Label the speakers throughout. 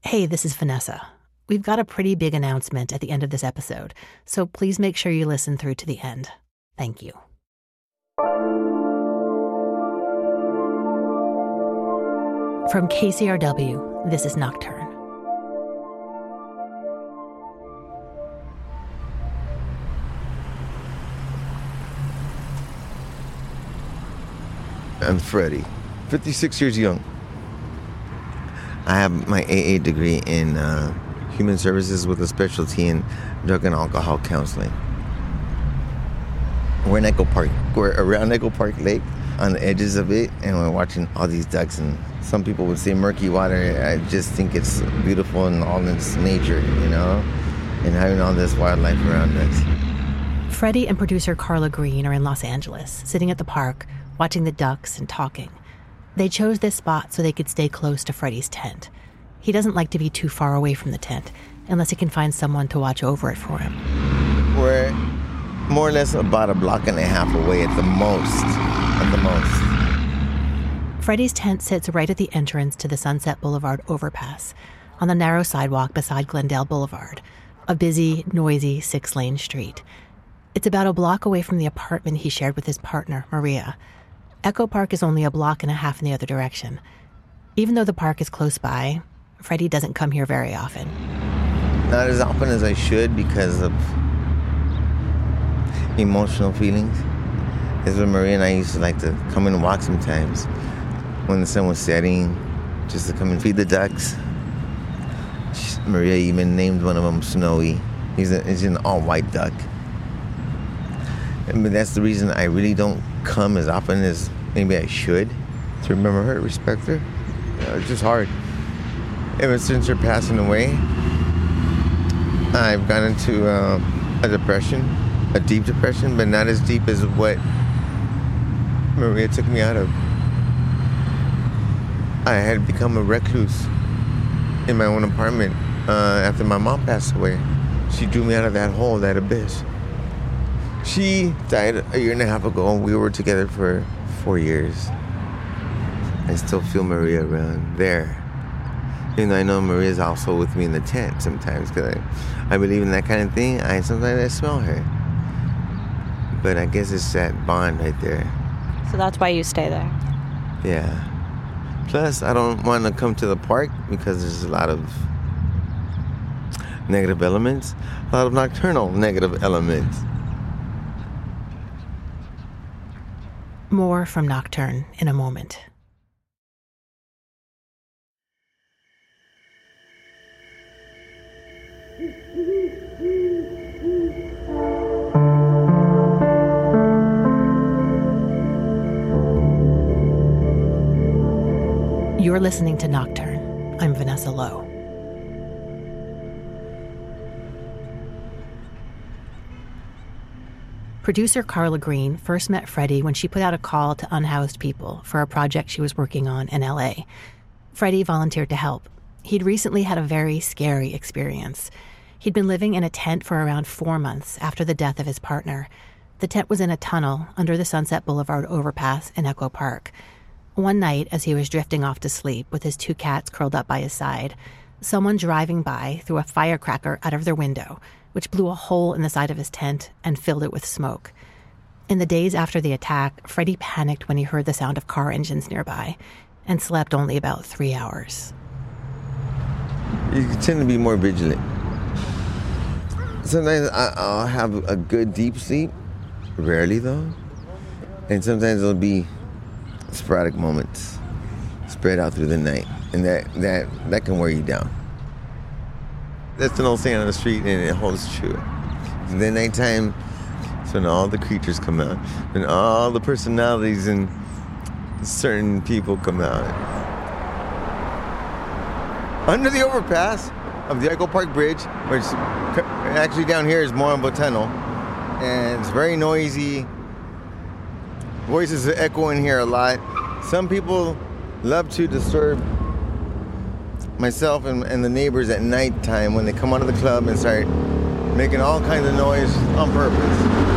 Speaker 1: Hey, this is Vanessa. We've got a pretty big announcement at the end of this episode, so please make sure you listen through to the end. Thank you. From KCRW, this is Nocturne.
Speaker 2: I'm Freddie, 56 years young. I have my AA degree in human services with a specialty in drug and alcohol counseling. We're in Echo Park. We're around Echo Park Lake on the edges of it, and we're watching all these ducks. And some people would say murky water. I just think it's beautiful and all its nature, and having all this wildlife around us.
Speaker 1: Freddie and producer Carla Green are in Los Angeles, sitting at the park, watching the ducks and talking. They chose this spot so they could stay close to Freddie's tent. He doesn't like to be too far away from the tent, unless he can find someone to watch over it for him.
Speaker 2: We're more or less about a block and a half away at the most.
Speaker 1: Freddie's tent sits right at the entrance to the Sunset Boulevard overpass, on the narrow sidewalk beside Glendale Boulevard, a busy, noisy 6-lane street. It's about a block away from the apartment he shared with his partner, Maria. Echo Park is only a block and a half in the other direction. Even though the park is close by, Freddie doesn't come here very often.
Speaker 2: Not as often as I should because of emotional feelings. It's when Maria and I used to like to come and walk sometimes when the sun was setting, just to come and feed the ducks. Maria even named one of them Snowy. He's an all-white duck. But that's the reason I really don't come as often as maybe I should, to remember her, respect her. It's just hard. Ever since her passing away, I've gone into a depression, a deep depression, but not as deep as what Maria took me out of. I had become a recluse in my own apartment after my mom passed away. She drew me out of that hole, that abyss. She died a year and a half ago, and we were together for 4 years. I still feel Maria around there. Even though I know Maria's also with me in the tent sometimes, because I believe in that kind of thing. Sometimes I smell her. But I guess it's that bond right there.
Speaker 3: So that's why you stay there?
Speaker 2: Yeah. Plus, I don't want to come to the park because there's a lot of negative elements, a lot of nocturnal negative elements.
Speaker 1: More from Nocturne in a moment. You're listening to Nocturne. I'm Vanessa Lowe. Producer Carla Green first met Freddie when she put out a call to unhoused people for a project she was working on in LA. Freddie volunteered to help. He'd recently had a very scary experience. He'd been living in a tent for around 4 months after the death of his partner. The tent was in a tunnel under the Sunset Boulevard overpass in Echo Park. One night, as he was drifting off to sleep with his 2 cats curled up by his side, someone driving by threw a firecracker out of their window, which blew a hole in the side of his tent and filled it with smoke. In the days after the attack, Freddie panicked when he heard the sound of car engines nearby and slept only about 3 hours.
Speaker 2: You tend to be more vigilant. Sometimes I'll have a good deep sleep, rarely though, and sometimes it'll be sporadic moments spread out through the night, and that can wear you down. That's an old saying on the street, and it holds true. The nighttime, it's when all the creatures come out, and all the personalities and certain people come out. Under the overpass of the Echo Park Bridge, which actually down here is more of a tunnel, and it's very noisy. Voices echo in here a lot. Some people love to disturb myself and the neighbors at nighttime when they come out of the club and start making all kinds of noise on purpose.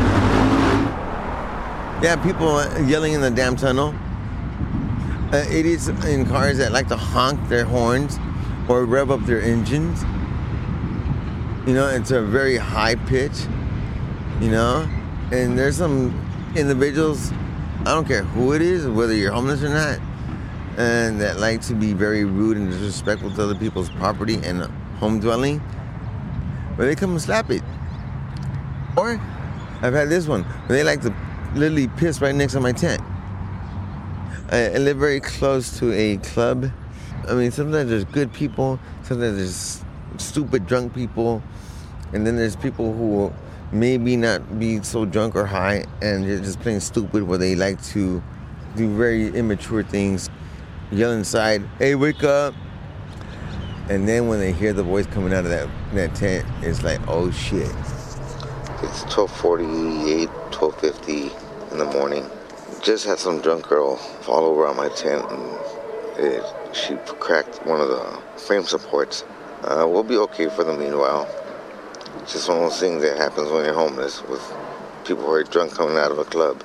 Speaker 2: Yeah, people yelling in the damn tunnel. Idiots in cars that like to honk their horns or rev up their engines. You know, it's a very high pitch, you know? And there's some individuals, I don't care who it is, whether you're homeless or not, and that like to be very rude and disrespectful to other people's property and home dwelling, but they come and slap it. Or I've had this one where they like to literally piss right next to my tent. I live very close to a club. I mean, sometimes there's good people, sometimes there's stupid drunk people, and then there's people who will maybe not be so drunk or high and they're just plain stupid, where they like to do very immature things, yell inside, "Hey, wake up!" And then when they hear the voice coming out of that tent, it's like, oh shit. It's 12:48, 12:50 in the morning. Just had some drunk girl fall over on my tent, and she cracked one of the frame supports. We'll be okay for the meanwhile. It's just one of those things that happens when you're homeless, with people who are drunk coming out of a club.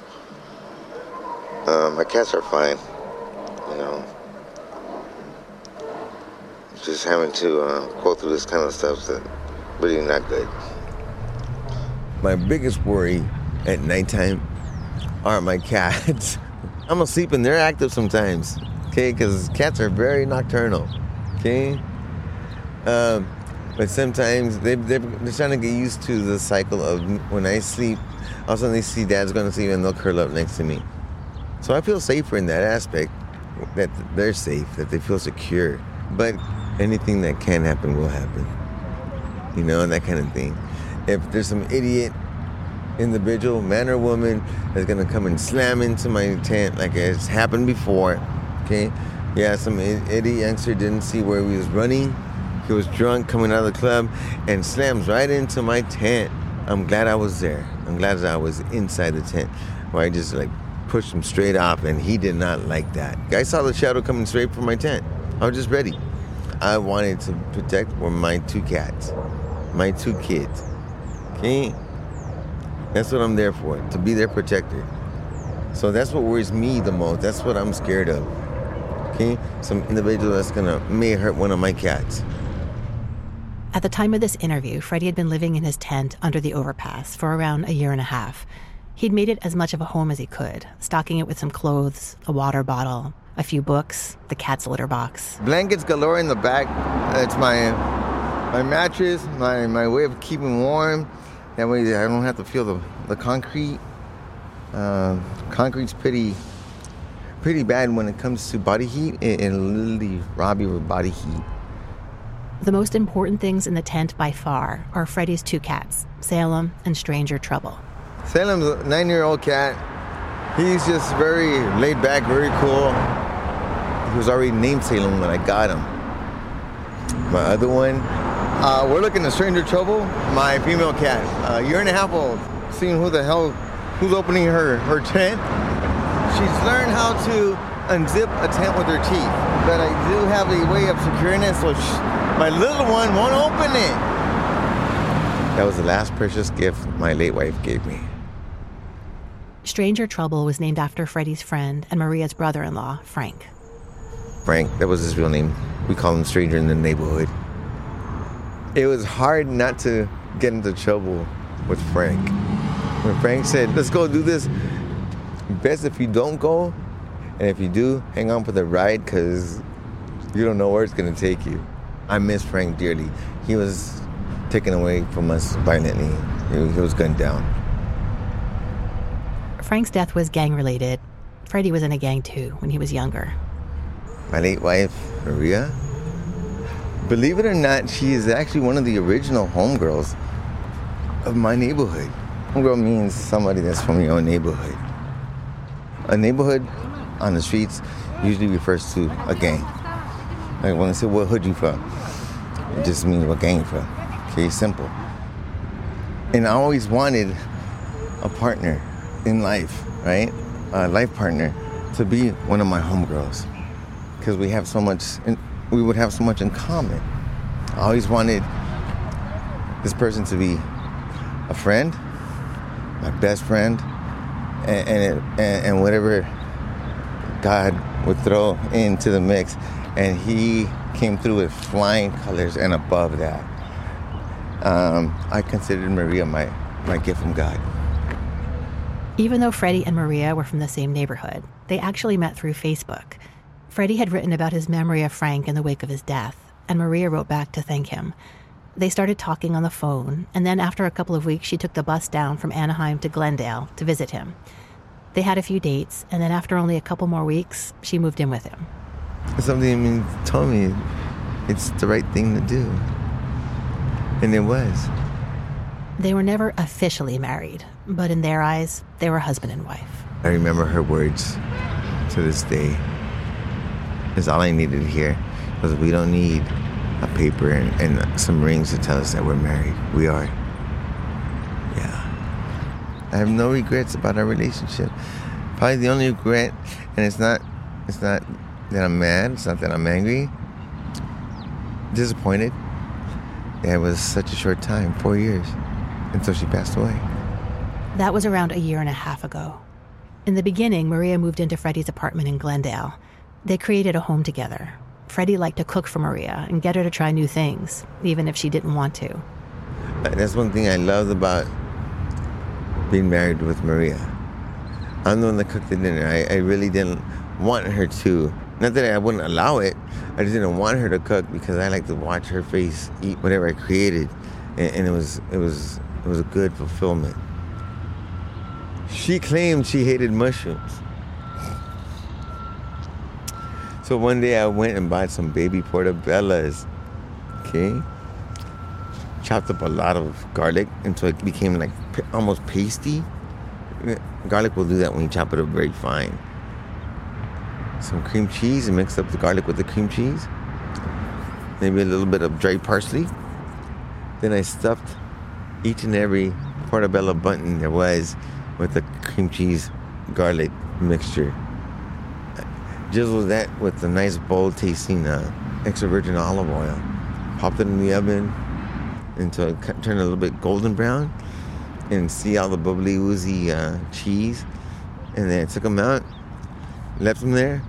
Speaker 2: My cats are fine, you know. Just having to go through this kind of stuff is really not good. My biggest worry at nighttime are my cats. I'm asleep and they're active sometimes, okay? Because cats are very nocturnal, okay? But sometimes they're trying to get used to the cycle of when I sleep, all of a sudden they see dad's going to sleep and they'll curl up next to me. So I feel safer in that aspect, that they're safe, that they feel secure. But anything that can happen will happen, you know, and that kind of thing. If there's some idiot individual, man or woman, that's going to come and slam into my tent like it's happened before, okay? Yeah, some idiot youngster didn't see where he was running. He was drunk coming out of the club and slams right into my tent. I'm glad I was there. I'm glad that I was inside the tent, where I just like pushed him straight off, and he did not like that. I saw the shadow coming straight from my tent. I was just ready. I wanted to protect my 2 cats, my 2 kids. Okay? That's what I'm there for, to be their protector. So that's what worries me the most. That's what I'm scared of. Okay? Some individual that's may hurt one of my cats.
Speaker 1: At the time of this interview, Freddie had been living in his tent under the overpass for around a year and a half. He'd made it as much of a home as he could, stocking it with some clothes, a water bottle, a few books, the cat's litter box.
Speaker 2: Blankets galore in the back. It's my mattress, my way of keeping warm. That way I don't have to feel the concrete. Concrete's pretty bad when it comes to body heat. It'll literally rob you of body heat.
Speaker 1: The most important things in the tent by far are Freddie's 2 cats, Salem and Stranger Trouble.
Speaker 2: Salem's a 9-year-old cat. He's just very laid back, very cool. He was already named Salem when I got him. My other one, we're looking at Stranger Trouble, my female cat, a year and a half old, seeing who's opening her tent. She's learned how to unzip a tent with her teeth, but I do have a way of securing it, so my little one won't open it. That was the last precious gift my late wife gave me.
Speaker 1: Stranger Trouble was named after Freddie's friend and Maria's brother-in-law, Frank.
Speaker 2: Frank, that was his real name. We call him Stranger in the neighborhood. It was hard not to get into trouble with Frank. When Frank said, let's go do this, best if you don't go, and if you do, hang on for the ride, because you don't know where it's going to take you. I miss Frank dearly. He was taken away from us violently. He was gunned down.
Speaker 1: Frank's death was gang-related. Freddie was in a gang too when he was younger.
Speaker 2: My late wife, Maria, believe it or not, she is actually one of the original homegirls of my neighborhood. Homegirl means somebody that's from your own neighborhood. A neighborhood on the streets usually refers to a gang. Like when I say, what hood you from? It just means what gang you from. Okay, simple. And I always wanted a partner in life, right? A life partner to be one of my homegirls, because we would have so much in common. I always wanted this person to be a friend, my best friend, and whatever God would throw into the mix. And he came through with flying colors, and above that, I considered Maria my gift from God.
Speaker 1: Even though Freddie and Maria were from the same neighborhood, they actually met through Facebook. Freddie had written about his memory of Frank in the wake of his death, and Maria wrote back to thank him. They started talking on the phone, and then after a couple of weeks, she took the bus down from Anaheim to Glendale to visit him. They had a few dates, and then after only a couple more weeks, she moved in with him.
Speaker 2: Something told me it's the right thing to do. And it was.
Speaker 1: They were never officially married, but in their eyes, they were husband and wife.
Speaker 2: I remember her words to this day. It's all I needed to hear. Because we don't need a paper and some rings to tell us that we're married. We are. Yeah. I have no regrets about our relationship. Probably the only regret, and it's not that I'm mad, it's not that I'm angry. Disappointed. It was such a short time, 4 years, until she passed away.
Speaker 1: That was around a year and a half ago. In the beginning, Maria moved into Freddie's apartment in Glendale. They created a home together. Freddie liked to cook for Maria and get her to try new things, even if she didn't want to.
Speaker 2: That's one thing I loved about being married with Maria. I'm the one that cooked the dinner. I really didn't want her to. Not that I wouldn't allow it. I just didn't want her to cook because I like to watch her face eat whatever I created, and it was a good fulfillment. She claimed she hated mushrooms. So one day I went and bought some baby portobellas, okay? Chopped up a lot of garlic until it became like almost pasty. Garlic will do that when you chop it up very fine. Some cream cheese and mixed up the garlic with the cream cheese. Maybe a little bit of dry parsley. Then I stuffed each and every portobello button there was with the cream cheese garlic mixture. Drizzled that with a nice bold tasting extra virgin olive oil. Popped it in the oven until it turned a little bit golden brown, and see all the bubbly oozy cheese. And then I took them out, left them there,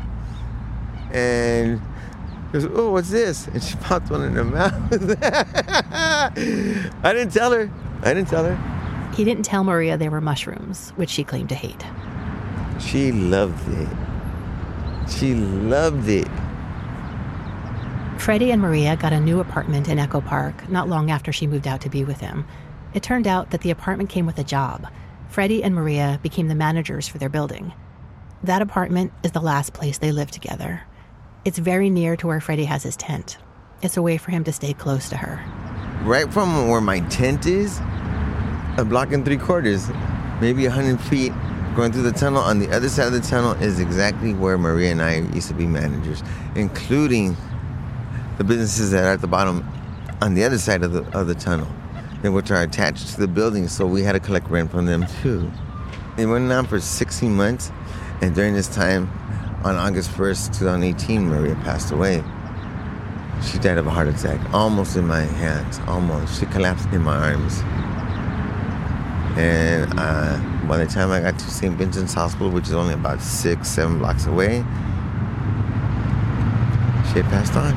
Speaker 2: and she goes, "Oh, what's this?" And she popped one in her mouth. I didn't tell her.
Speaker 1: He didn't tell Maria they were mushrooms, which she claimed to hate.
Speaker 2: She loved it.
Speaker 1: Freddie and Maria got a new apartment in Echo Park not long after she moved out to be with him. It turned out that the apartment came with a job. Freddie and Maria became the managers for their building. That apartment is the last place they lived together. It's very near to where Freddie has his tent. It's a way for him to stay close to her.
Speaker 2: Right from where my tent is, 1.75 blocks, maybe 100 feet, going through the tunnel, on the other side of the tunnel is exactly where Maria and I used to be managers, including the businesses that are at the bottom on the other side of the tunnel, which are attached to the building, so we had to collect rent from them too. It went on for 16 months, and during this time, on August 1st, 2018, Maria passed away. She died of a heart attack, almost in my hands, almost. She collapsed in my arms. And by the time I got to St. Vincent's Hospital, which is only about 6-7 blocks away, she had passed on.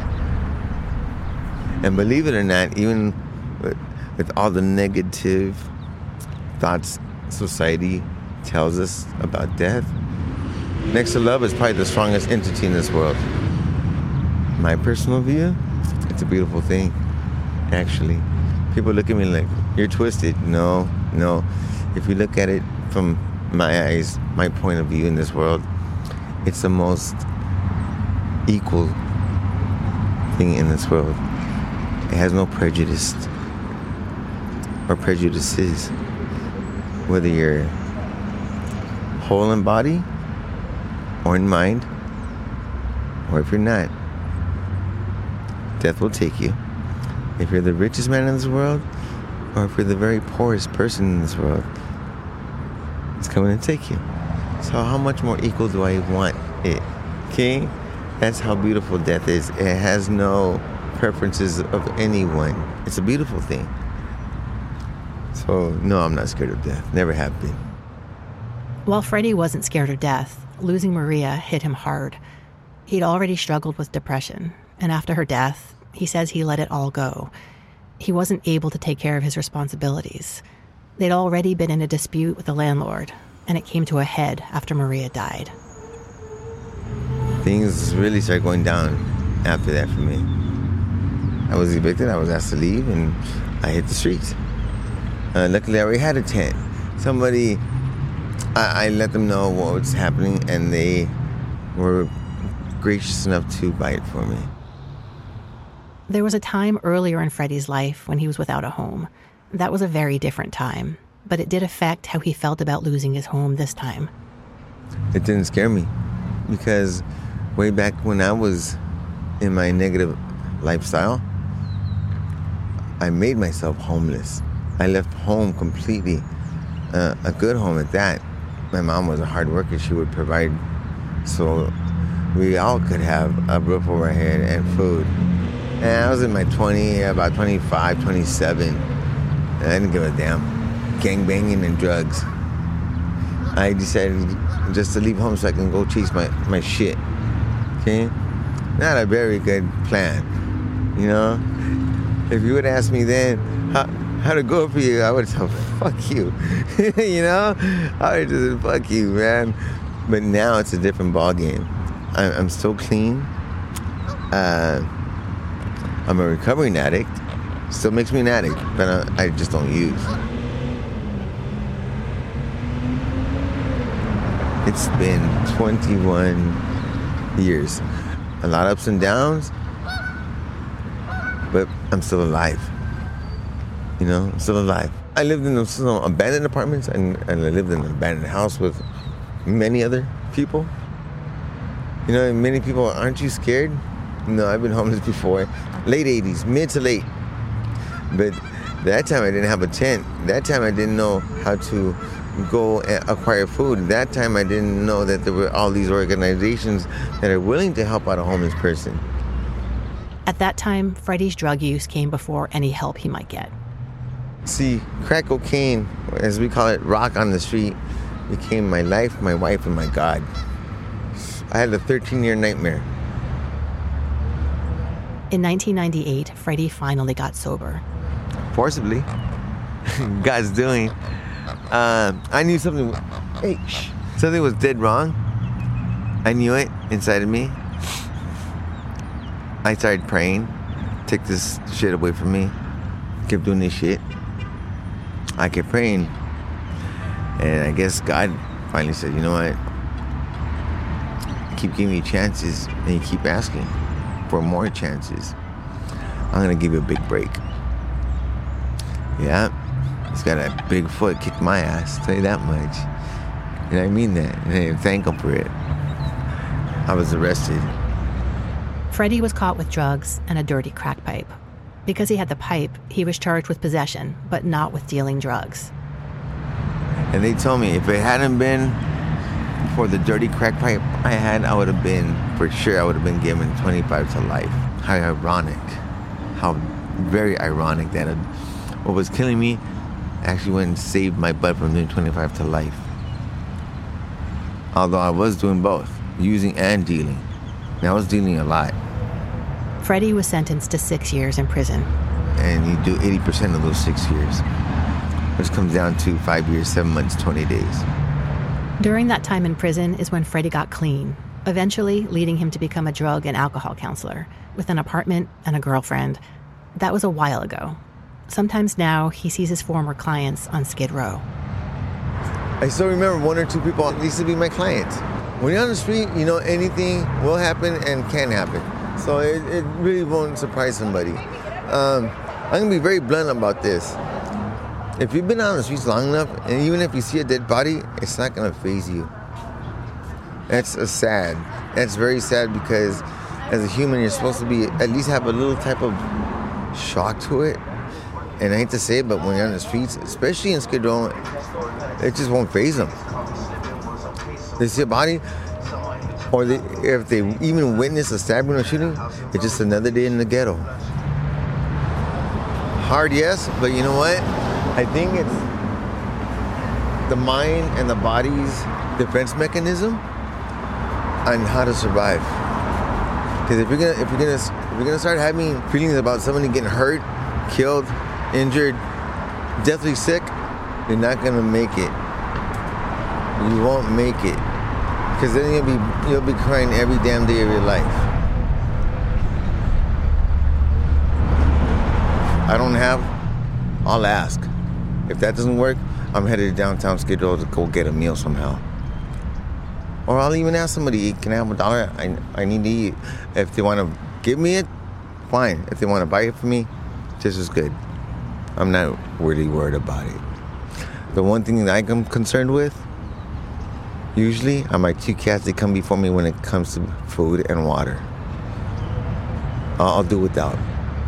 Speaker 2: And believe it or not, even with all the negative thoughts society tells us about death, next to love is probably the strongest entity in this world. My personal view, it's a beautiful thing, actually. People look at me like, you're twisted. No. If you look at it from my eyes, my point of view in this world, it's the most equal thing in this world. It has no prejudice or prejudices. Whether you're whole in body or in mind, or if you're not, death will take you. If you're the richest man in this world, or if you're the very poorest person in this world, it's coming to take you. So how much more equal do I want it? Okay? That's how beautiful death is. It has no preferences of anyone. It's a beautiful thing. So, no, I'm not scared of death. Never have been.
Speaker 1: While Freddie wasn't scared of death, losing Maria hit him hard. He'd already struggled with depression, and after her death, he says he let it all go. He wasn't able to take care of his responsibilities. They'd already been in a dispute with the landlord, and it came to a head after Maria died.
Speaker 2: Things really started going down after that for me. I was evicted, I was asked to leave, and I hit the streets. Luckily, I already had a tent. I let them know what was happening, and they were gracious enough to buy it for me.
Speaker 1: There was a time earlier in Freddie's life when he was without a home. That was a very different time, but it did affect how he felt about losing his home this time.
Speaker 2: It didn't scare me because way back when I was in my negative lifestyle, I made myself homeless. I left home completely, a good home at that. My mom was a hard worker. She would provide so we all could have a roof over our head and food. And I was in my 20s, about 25, 27. And I didn't give a damn. Gangbanging and drugs. I decided just to leave home so I can go chase my shit. Okay? Not a very good plan. You know? If you would ask me then how to go for you, I would have said, fuck you. You know? I would just say, fuck you, man. But now it's a different ballgame. I'm still clean. I'm a recovering addict. Still makes me an addict, but I just don't use. It's been 21 years. A lot of ups and downs, but I'm still alive. You know, I'm still alive. I lived in some abandoned apartments, and I lived in an abandoned house with many other people. You know, many people, aren't you scared? No, I've been homeless before. Late 80s, mid to late. But that time I didn't have a tent. That time I didn't know how to go and acquire food. That time I didn't know that there were all these organizations that are willing to help out a homeless person.
Speaker 1: At that time, Freddie's drug use came before any help he might get.
Speaker 2: See, crack cocaine, as we call it, rock on the street, became my life, my wife, and my God. I had a 13-year nightmare.
Speaker 1: In 1998, Freddie finally got sober.
Speaker 2: Forcibly. God's doing. I knew something was dead wrong. I knew it inside of me. I started praying. Take this shit away from me. Kept doing this shit. I kept praying. And I guess God finally said, you know what? I keep giving you chances, and you keep asking for more chances. I'm gonna give you a big break. Yeah, he's got a big foot, kicked my ass, tell you that much. And I mean that, and I thank him for it. I was arrested.
Speaker 1: Freddie was caught with drugs and a dirty crack pipe. Because he had the pipe, he was charged with possession, but not with dealing drugs.
Speaker 2: And they told me if it hadn't been for the dirty crack pipe I had, I would have been given 25 to life. How ironic. How very ironic that what was killing me actually went and saved my butt from doing 25 to life. Although I was doing both, using and dealing. And I was dealing a lot.
Speaker 1: Freddie was sentenced to 6 years in prison.
Speaker 2: And you do 80% of those 6 years, which comes down to 5 years, 7 months, 20 days.
Speaker 1: During that time in prison is when Freddie got clean, eventually leading him to become a drug and alcohol counselor with an apartment and a girlfriend. That was a while ago. Sometimes now he sees his former clients on Skid Row.
Speaker 2: I still remember one or two people that used to be my clients. When you're on the street, you know anything will happen and can happen. So it really won't surprise somebody. I'm going to be very blunt about this. If you've been on the streets long enough, and even if you see a dead body, it's not going to faze you. That's sad. That's very sad because as a human, you're supposed to be at least have a little type of shock to it. And I hate to say it, but when you're on the streets, especially in Skid Row, it just won't faze them. They see a body, or if they even witness a stabbing or shooting, it's just another day in the ghetto. Hard, yes, but you know what? I think it's the mind and the body's defense mechanism on how to survive. Because if you're gonna start having feelings about somebody getting hurt, killed, injured, deathly sick, you're not gonna make it. You won't make it. Because then you'll be crying every damn day of your life. I don't have, I'll ask. If that doesn't work, I'm headed to downtown Skid Row to go get a meal somehow. Or I'll even ask somebody, can I have $1? I need to eat. If they want to give me it, fine. If they want to buy it for me, just as good. I'm not really worried about it. The one thing that I'm concerned with, usually, are my two cats that come before me when it comes to food and water. I'll do without.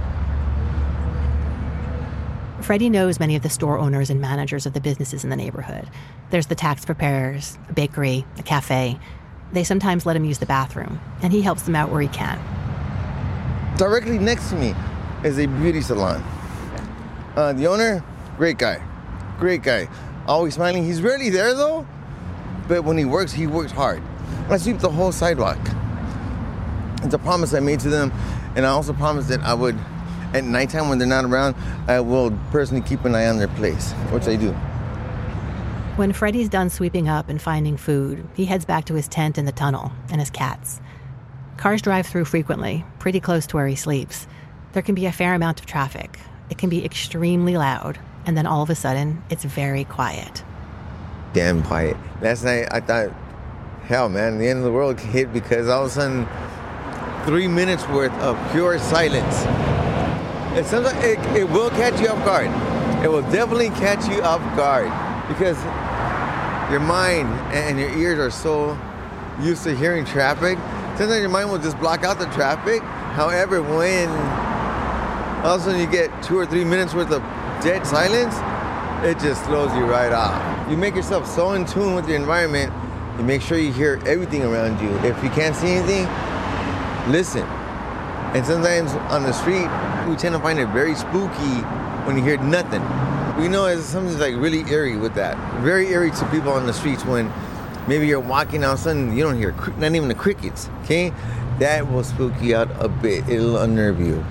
Speaker 1: Freddie knows many of the store owners and managers of the businesses in the neighborhood. There's the tax preparers, a bakery, a cafe. They sometimes let him use the bathroom, and he helps them out where he can.
Speaker 2: Directly next to me is a beauty salon. The owner, great guy. Always smiling. He's rarely there, though. But when he works hard. I sweep the whole sidewalk. It's a promise I made to them, and I also promised that I would, at nighttime when they're not around, I will personally keep an eye on their place, which I do.
Speaker 1: When Freddie's done sweeping up and finding food, he heads back to his tent in the tunnel and his cats. Cars drive through frequently, pretty close to where he sleeps. There can be a fair amount of traffic. It can be extremely loud, and then all of a sudden, it's very quiet.
Speaker 2: Damn quiet. Last night, I thought, hell, man, the end of the world hit because all of a sudden, 3 minutes worth of pure silence. And sometimes it will catch you off guard. It will definitely catch you off guard because your mind and your ears are so used to hearing traffic. Sometimes your mind will just block out the traffic. However, when all of a sudden you get 2 or 3 minutes worth of dead silence, it just throws you right off. You make yourself so in tune with your environment, you make sure you hear everything around you. If you can't see anything, listen. And sometimes on the street, we tend to find it very spooky when you hear nothing. We know it's something like really eerie with that. Very eerie to people on the streets when maybe you're walking out, sudden you don't hear not even the crickets, okay? That will spook you out a bit. It'll unnerve you.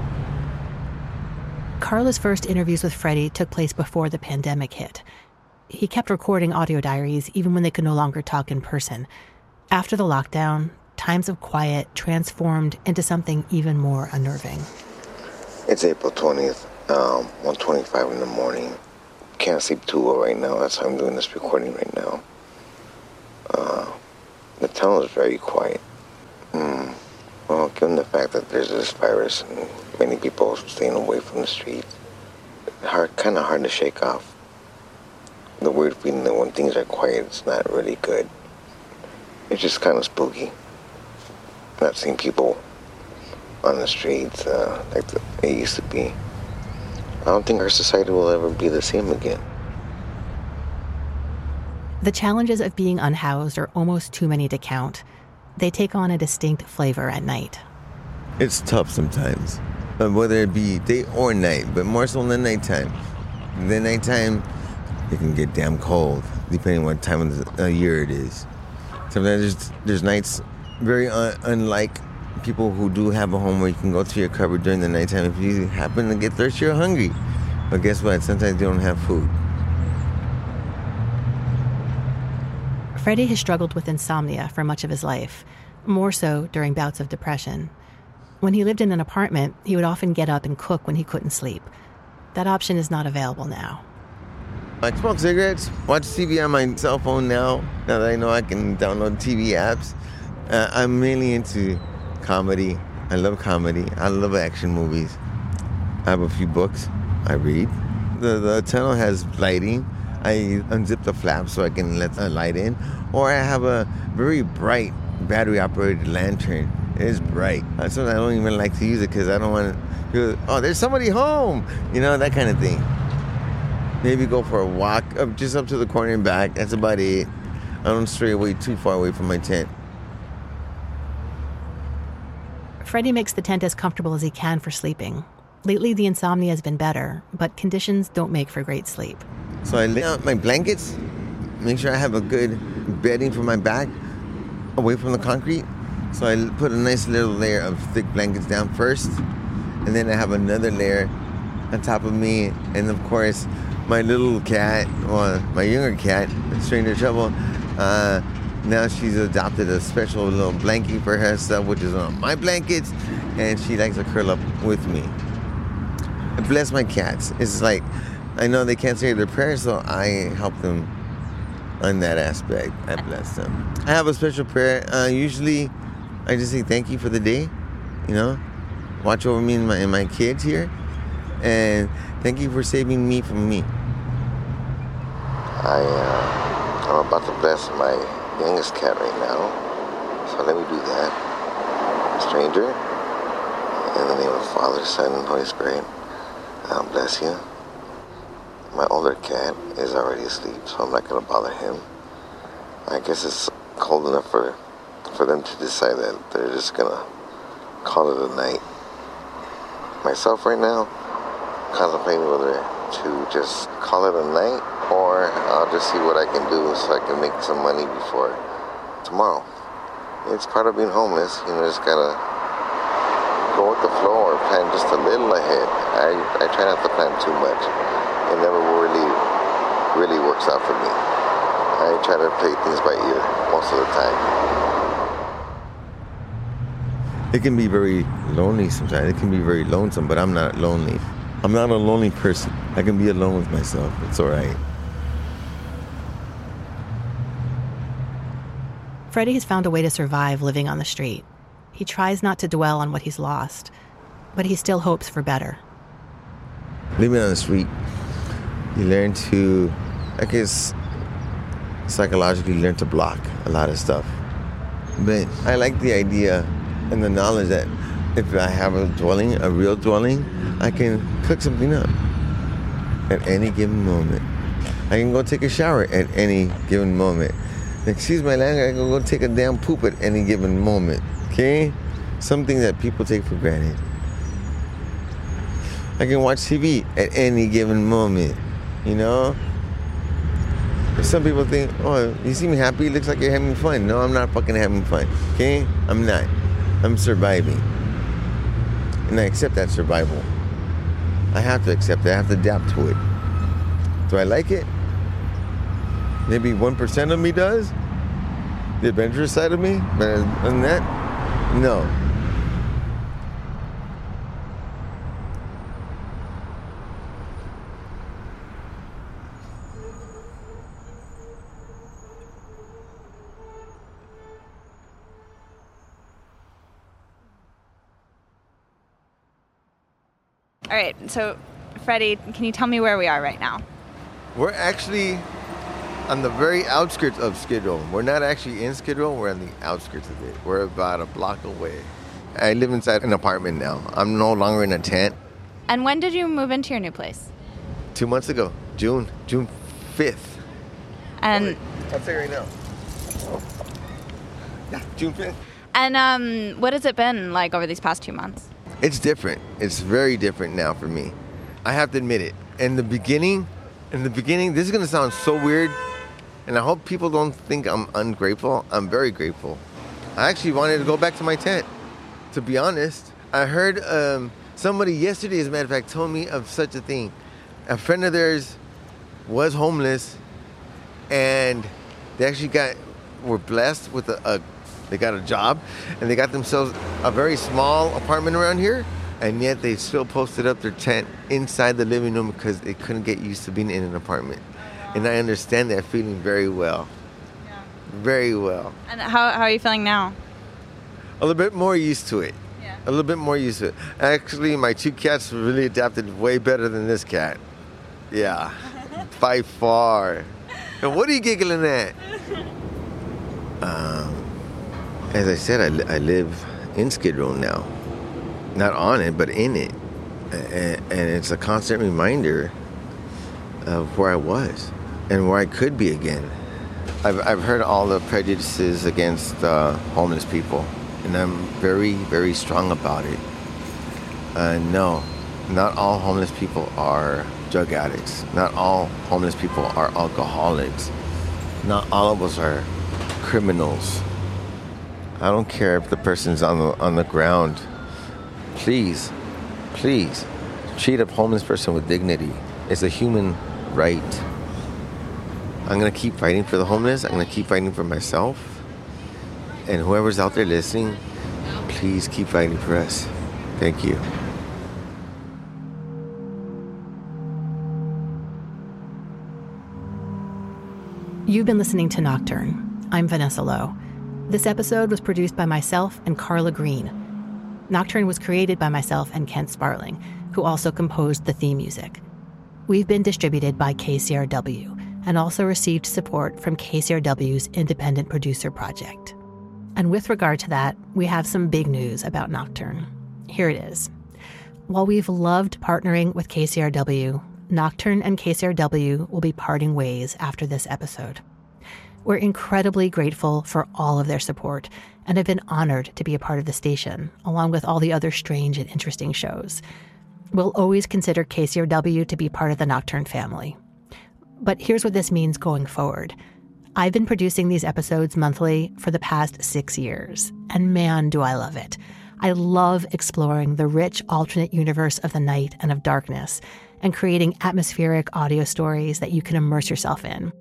Speaker 1: Carla's first interviews with Freddie took place before the pandemic hit. He kept recording audio diaries even when they could no longer talk in person. After the lockdown, times of quiet transformed into something even more unnerving.
Speaker 2: It's April 20th, 1:25 in the morning. Can't sleep too well right now. That's why I'm doing this recording right now. The town is very quiet. Well, given the fact that there's this virus and many people staying away from the streets, kind of hard to shake off. The weird feeling that when things are quiet, it's not really good. It's just kind of spooky. Not seeing people on the streets like it used to be. I don't think our society will ever be the same again.
Speaker 1: The challenges of being unhoused are almost too many to count. They take on a distinct flavor at night.
Speaker 2: It's tough sometimes, whether it be day or night, but more so in the nighttime. The nighttime, it can get damn cold, depending on what time of the year it is. Sometimes there's nights very unlike people who do have a home where you can go to your cupboard during the nighttime if you happen to get thirsty or hungry. But guess what? Sometimes they don't have food.
Speaker 1: Freddie has struggled with insomnia for much of his life, more so during bouts of depression. When he lived in an apartment, he would often get up and cook when he couldn't sleep. That option is not available now.
Speaker 2: I smoke cigarettes, watch TV on my cell phone now that I know I can download TV apps. I'm mainly into comedy. I love comedy. I love action movies. I have a few books I read. The tunnel has lighting. I unzip the flap so I can let the light in. Or I have a very bright battery-operated lantern. It is bright. Sometimes I don't even like to use it because I don't want to feel, oh, there's somebody home. You know, that kind of thing. Maybe go for a walk just up to the corner and back. That's about it. I don't stray away too far away from my tent.
Speaker 1: Freddie makes the tent as comfortable as he can for sleeping. Lately, the insomnia has been better, but conditions don't make for great sleep.
Speaker 2: So I lay out my blankets, make sure I have a good bedding for my back, away from the concrete. So I put a nice little layer of thick blankets down first, and then I have another layer on top of me. And of course, my little cat, well, my younger cat, Stranger Trouble, now she's adopted a special little blanket for herself, which is on my blankets, and she likes to curl up with me. I bless my cats. It's like, I know they can't say their prayers, so I help them on that aspect. I bless them. I have a special prayer. Usually, I just say thank you for the day, watch over me and my kids here, and thank you for saving me from me. I'm about to bless my youngest cat right now, so let me do that. Stranger, in the name of the Father, Son, and Holy Spirit, bless you. My older cat is already asleep, so I'm not going to bother him. I guess it's cold enough for them to decide that they're just going to call it a night. Myself right now, contemplating whether to just call it a night or I'll just see what I can do so I can make some money before tomorrow. It's part of being homeless, just gotta go with the flow or plan just a little ahead. I try not to plan too much. It never really works out for me. I try to play things by ear most of the time. It can be very lonely sometimes. It can be very lonesome, but I'm not lonely. I'm not a lonely person. I can be alone with myself. It's all right.
Speaker 1: Freddie has found a way to survive living on the street. He tries not to dwell on what he's lost, but he still hopes for better.
Speaker 2: Living on the street, you learn to, psychologically learn to block a lot of stuff. But I like the idea and the knowledge that if I have a real dwelling, I can cook something up at any given moment. I can go take a shower at any given moment. Excuse my language, I can go take a damn poop at any given moment, okay? Something that people take for granted. I can watch TV at any given moment, Some people think, oh, you seem happy, it looks like you're having fun. No, I'm not fucking having fun, okay? I'm not. I'm surviving. And I accept that survival. I have to accept it. I have to adapt to it. Do I like it? Maybe 1% of me does. The adventurous side of me. But other than that, no.
Speaker 3: All right, so Freddie, can you tell me where we are right now?
Speaker 2: We're actually on the very outskirts of Skid Row. We're not actually in Skid Row, we're on the outskirts of it. We're about a block away. I live inside an apartment now. I'm no longer in a tent.
Speaker 3: And when did you move into your new place?
Speaker 2: 2 months ago, June 5th.
Speaker 3: And
Speaker 2: I'll say right now. Yeah, June 5th.
Speaker 3: And what has it been like over these past 2 months?
Speaker 2: It's different. It's very different now for me. I have to admit it. In the beginning, this is going to sound so weird, and I hope people don't think I'm ungrateful. I'm very grateful. I actually wanted to go back to my tent, to be honest. I heard somebody yesterday, as a matter of fact, told me of such a thing. A friend of theirs was homeless, and they actually were blessed with they got a job, and they got themselves a very small apartment around here, and yet they still posted up their tent inside the living room because they couldn't get used to being in an apartment. And I understand that feeling very well. Yeah. Very well.
Speaker 3: And how are you feeling now?
Speaker 2: A little bit more used to it.
Speaker 3: Yeah.
Speaker 2: A little bit more used to it. Actually, my two cats really adapted way better than this cat. Yeah, by far. And what are you giggling at? As I said, I live in Skid Row now. Not on it, but in it. And it's a constant reminder of where I was and where I could be again. I've heard all the prejudices against homeless people, and I'm very, very strong about it. No, not all homeless people are drug addicts. Not all homeless people are alcoholics. Not all of us are criminals. I don't care if the person's on the ground. Please treat a homeless person with dignity. It's a human right. I'm going to keep fighting for the homeless. I'm going to keep fighting for myself. And whoever's out there listening, please keep fighting for us. Thank you.
Speaker 1: You've been listening to Nocturne. I'm Vanessa Lowe. This episode was produced by myself and Carla Green. Nocturne was created by myself and Kent Sparling, who also composed the theme music. We've been distributed by KCRW and also received support from KCRW's Independent Producer Project. And with regard to that, we have some big news about Nocturne. Here it is. While we've loved partnering with KCRW, Nocturne and KCRW will be parting ways after this episode. We're incredibly grateful for all of their support and have been honored to be a part of the station, along with all the other strange and interesting shows. We'll always consider KCRW to be part of the Nocturne family. But here's what this means going forward. I've been producing these episodes monthly for the past 6 years, and man, do I love it. I love exploring the rich alternate universe of the night and of darkness, and creating atmospheric audio stories that you can immerse yourself in.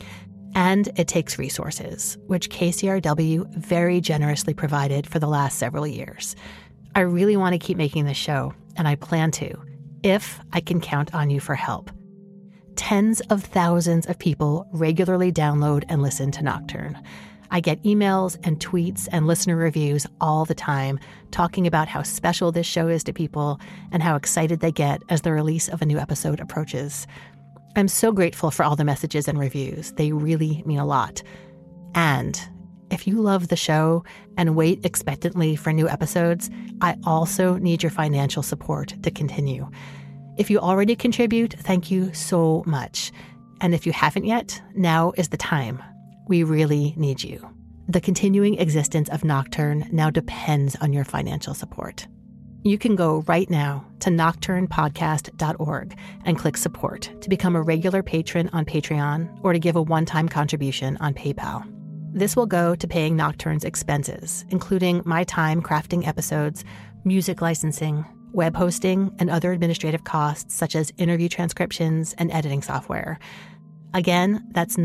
Speaker 1: And it takes resources, which KCRW very generously provided for the last several years. I really want to keep making this show, and I plan to, if I can count on you for help. Tens of thousands of people regularly download and listen to Nocturne. I get emails and tweets and listener reviews all the time talking about how special this show is to people and how excited they get as the release of a new episode approaches. I'm so grateful for all the messages and reviews. They really mean a lot. And if you love the show and wait expectantly for new episodes, I also need your financial support to continue. If you already contribute, thank you so much. And if you haven't yet, now is the time. We really need you. The continuing existence of Nocturne now depends on your financial support. You can go right now to nocturnepodcast.org and click support to become a regular patron on Patreon or to give a one-time contribution on PayPal. This will go to paying Nocturne's expenses, including my time crafting episodes, music licensing, web hosting, and other administrative costs such as interview transcriptions and editing software. Again, that's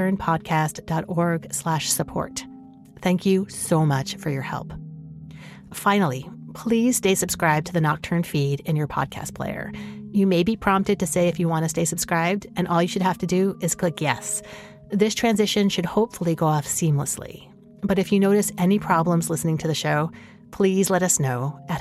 Speaker 1: nocturnepodcast.org/support. Thank you so much for your help. Finally, please stay subscribed to the Nocturne feed in your podcast player. You may be prompted to say if you want to stay subscribed, and all you should have to do is click yes. This transition should hopefully go off seamlessly. But if you notice any problems listening to the show, please let us know at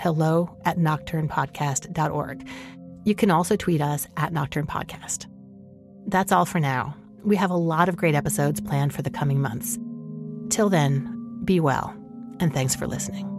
Speaker 1: hello@nocturnepodcast.org. You can also tweet us at Nocturne Podcast. That's all for now. We have a lot of great episodes planned for the coming months. Till then, be well, and thanks for listening.